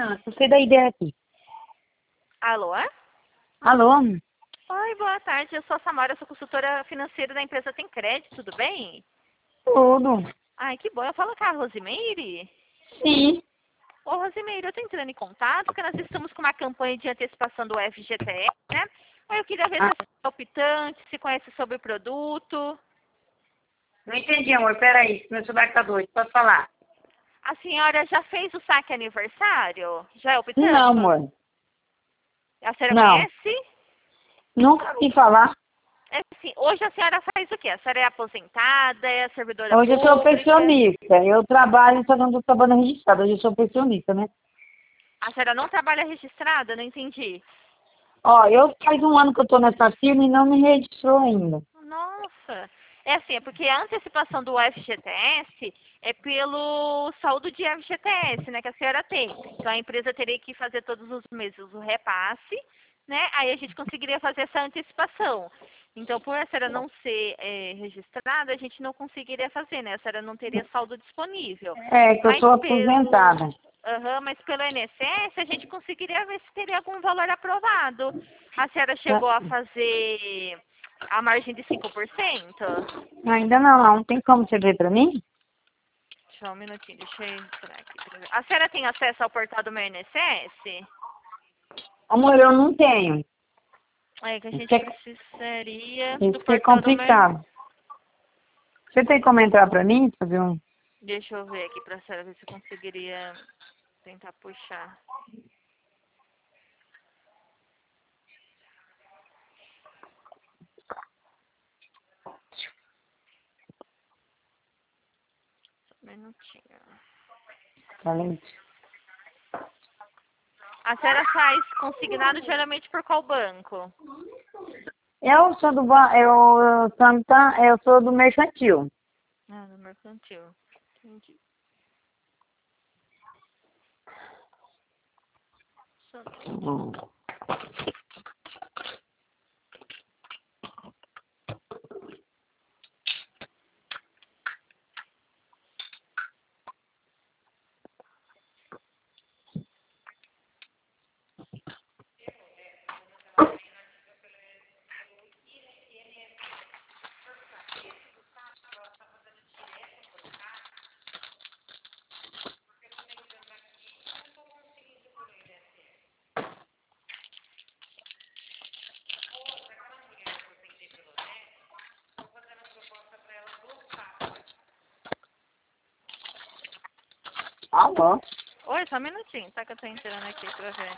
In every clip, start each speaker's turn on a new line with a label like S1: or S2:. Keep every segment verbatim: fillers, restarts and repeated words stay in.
S1: Ah, você da ideia aqui.
S2: Alô?
S1: Alô?
S2: Oi, boa tarde. Eu sou a Samara, eu sou consultora financeira da empresa Tem Crédito, tudo bem?
S1: Tudo.
S2: Ai, que bom. Eu falo com a Rosimeire?
S1: Sim.
S2: Ô, Rosimeire, eu tô entrando em contato porque nós estamos com uma campanha de antecipação do F G T S, né? Aí eu queria ver
S1: Ah,
S2: se você é optante, se conhece sobre o produto.
S1: não entendi, amor. Peraí, meu celular tá doido. Pode falar.
S2: A senhora já fez o saque aniversário? Já é optante?
S1: Não, amor.
S2: A senhora
S1: Não.
S2: conhece?
S1: Nunca vi falar.
S2: É assim, hoje a senhora faz o quê? A senhora é aposentada, é servidora
S1: Hoje eu sou
S2: pública?
S1: pensionista. Eu trabalho, só não estou trabalhando registrada. Hoje eu sou pensionista, né?
S2: A senhora não trabalha registrada? Não entendi.
S1: Ó, eu faz um ano que eu tô nessa firma e não me registrou ainda.
S2: Nossa. É assim, é porque a antecipação do F G T S é pelo saldo de F G T S, né, que a senhora tem. Então a empresa teria que fazer todos os meses o repasse, né? Aí a gente conseguiria fazer essa antecipação. Então, por a senhora não ser é, registrada, a gente não conseguiria fazer, né? A senhora não teria saldo disponível.
S1: É, que eu
S2: Mas
S1: sou
S2: pelo,
S1: aposentada.
S2: aham, mas pelo I N S S a gente conseguiria ver se teria algum valor aprovado. A senhora
S1: Tá.
S2: chegou a fazer a margem de cinco por cento?
S1: Ainda não, não. Tem como você ver pra mim?
S2: Só um minutinho, deixa eu entrar aqui. pra ver. A senhora tem acesso ao portal do meu I N S S?
S1: Amor, eu não tenho.
S2: É que a
S1: Isso
S2: gente
S1: é,
S2: precisaria do
S1: isso é
S2: portal do meu...
S1: complicado. Você tem como entrar pra mim? Fazer um...
S2: Deixa eu ver aqui pra senhora ver se eu conseguiria tentar puxar. Só um minutinho.
S1: Valente.
S2: A senhora faz consignado geralmente por qual banco?
S1: Eu sou do ba- eu, eu, Santa, eu sou do mercantil.
S2: Ah, no mercantil. Entendi. Só um minutinho.
S1: Hum. Alô?
S2: Oi, só um minutinho, tá que eu tô entrando aqui pra ver.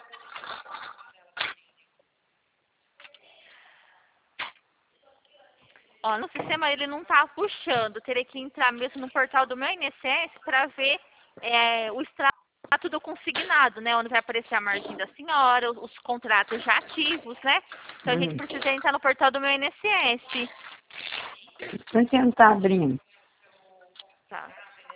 S2: Ó, no sistema ele não tá puxando. Teria que entrar mesmo no portal do meu I N S S para ver é, o extrato do consignado, né? Onde vai aparecer a margem da senhora, os, os contratos já ativos, né? Então a gente
S1: Hum.
S2: precisa entrar no portal do meu I N S S.
S1: Por que não tá abrindo?
S2: Tá.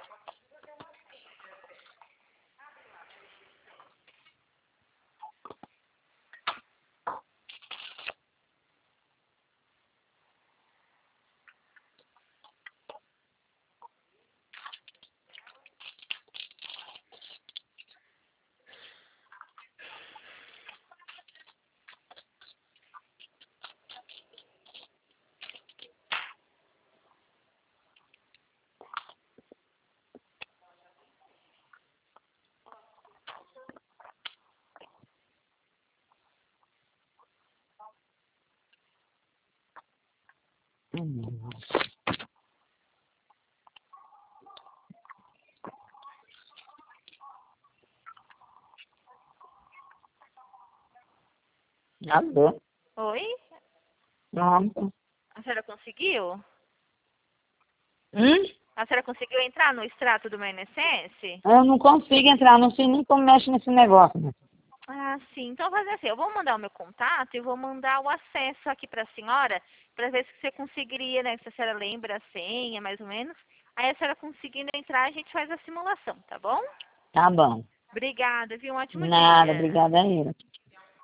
S1: Hum. Alô?
S2: Oi?
S1: Pronto.
S2: A senhora conseguiu?
S1: Hum?
S2: A senhora conseguiu entrar no extrato do meu I N S S?
S1: Eu não consigo entrar, não sei nem como mexe nesse negócio. Né?
S2: Ah, sim. Então, fazer assim, eu vou mandar o meu contato e vou mandar o acesso aqui para a senhora, para ver se você conseguiria, né? Se a senhora lembra a senha, mais ou menos. Aí a senhora conseguindo entrar, a gente faz a simulação, tá bom?
S1: Tá bom.
S2: Obrigada, viu? Um ótimo
S1: Nada,
S2: dia.
S1: obrigada a ele.